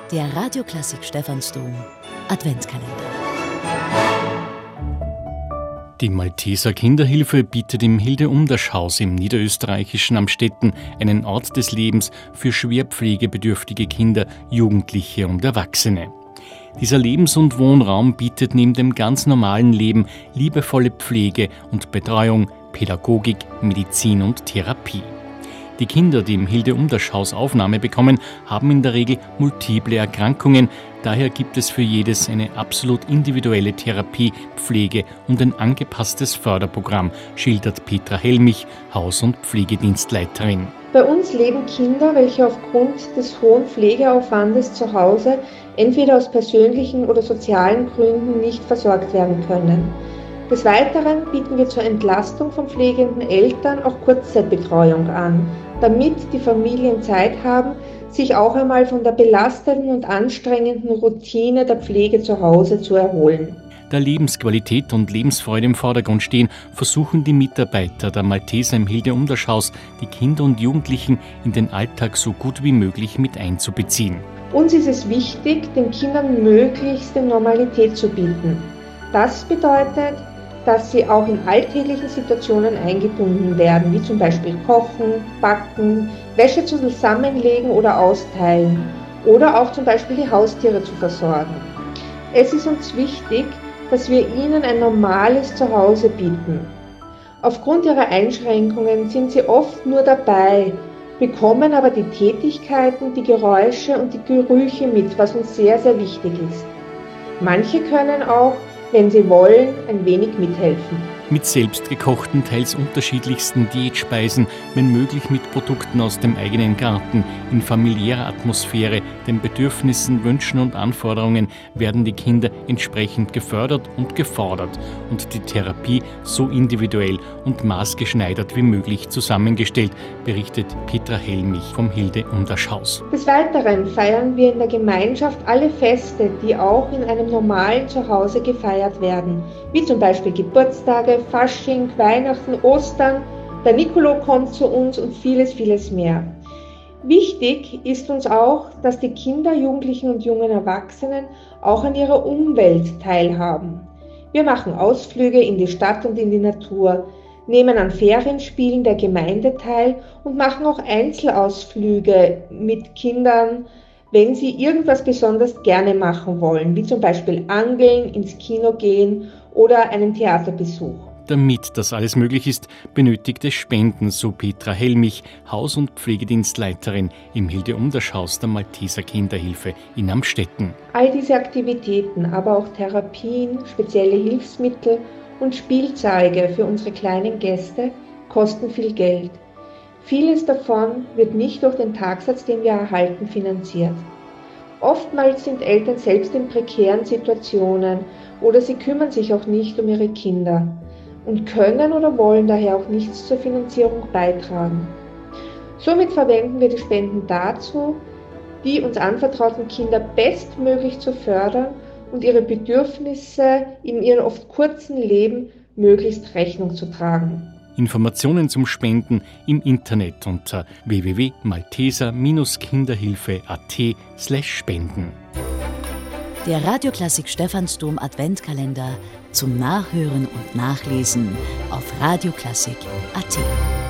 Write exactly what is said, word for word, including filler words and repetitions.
Der Radioklassik Stephansdom Adventskalender. Die Malteser Kinderhilfe bietet im Hilde-Umdasch-Haus im niederösterreichischen Amstetten einen Ort des Lebens für schwer pflegebedürftige Kinder, Jugendliche und Erwachsene. Dieser Lebens- und Wohnraum bietet neben dem ganz normalen Leben liebevolle Pflege und Betreuung, Pädagogik, Medizin und Therapie. Die Kinder, die im Hilde-Umdasch-Haus Aufnahme bekommen, haben in der Regel multiple Erkrankungen. Daher gibt es für jedes eine absolut individuelle Therapie, Pflege und ein angepasstes Förderprogramm, schildert Petra Helmich, Haus- und Pflegedienstleiterin. Bei uns leben Kinder, welche aufgrund des hohen Pflegeaufwandes zu Hause entweder aus persönlichen oder sozialen Gründen nicht versorgt werden können. Des Weiteren bieten wir zur Entlastung von pflegenden Eltern auch Kurzzeitbetreuung an, damit die Familien Zeit haben, sich auch einmal von der belastenden und anstrengenden Routine der Pflege zu Hause zu erholen. Da Lebensqualität und Lebensfreude im Vordergrund stehen, versuchen die Mitarbeiter der Malteser im Hilde-Umdasch-Haus, die Kinder und Jugendlichen in den Alltag so gut wie möglich mit einzubeziehen. Uns ist es wichtig, den Kindern möglichste Normalität zu bieten. Das bedeutet, dass sie auch in alltäglichen Situationen eingebunden werden, wie zum Beispiel Kochen, Backen, Wäsche zusammenlegen oder austeilen oder auch zum Beispiel die Haustiere zu versorgen. Es ist uns wichtig, dass wir ihnen ein normales Zuhause bieten. Aufgrund ihrer Einschränkungen sind sie oft nur dabei, bekommen aber die Tätigkeiten, die Geräusche und die Gerüche mit, was uns sehr, sehr wichtig ist. Manche können auch, wenn sie wollen, ein wenig mithelfen. Mit selbstgekochten, teils unterschiedlichsten Diätspeisen, wenn möglich mit Produkten aus dem eigenen Garten, in familiärer Atmosphäre, den Bedürfnissen, Wünschen und Anforderungen werden die Kinder entsprechend gefördert und gefordert und die Therapie so individuell und maßgeschneidert wie möglich zusammengestellt, berichtet Petra Helmich vom Hilde-Umdasch-Haus. Des Weiteren feiern wir in der Gemeinschaft alle Feste, die auch in einem normalen Zuhause gefeiert werden, wie zum Beispiel Geburtstage, Fasching, Weihnachten, Ostern, der Nicolo kommt zu uns und vieles, vieles mehr. Wichtig ist uns auch, dass die Kinder, Jugendlichen und jungen Erwachsenen auch an ihrer Umwelt teilhaben. Wir machen Ausflüge in die Stadt und in die Natur, nehmen an Ferienspielen der Gemeinde teil und machen auch Einzelausflüge mit Kindern, wenn sie irgendwas besonders gerne machen wollen, wie zum Beispiel Angeln, ins Kino gehen oder einen Theaterbesuch. Damit das alles möglich ist, benötigt es Spenden, so Petra Helmich, Haus- und Pflegedienstleiterin im Hilde-Umdasch-Haus der Malteser Kinderhilfe in Amstetten. All diese Aktivitäten, aber auch Therapien, spezielle Hilfsmittel und Spielzeuge für unsere kleinen Gäste kosten viel Geld. Vieles davon wird nicht durch den Tagsatz, den wir erhalten, finanziert. Oftmals sind Eltern selbst in prekären Situationen oder sie kümmern sich auch nicht um ihre Kinder und können oder wollen daher auch nichts zur Finanzierung beitragen. Somit verwenden wir die Spenden dazu, die uns anvertrauten Kinder bestmöglich zu fördern und ihre Bedürfnisse in ihrem oft kurzen Leben möglichst Rechnung zu tragen. Informationen zum Spenden im Internet unter w w w punkt malteser Kinderhilfe punkt a t slash spenden. Der Radioklassik Stephansdom Adventkalender zum Nachhören und Nachlesen auf radioklassik punkt a t.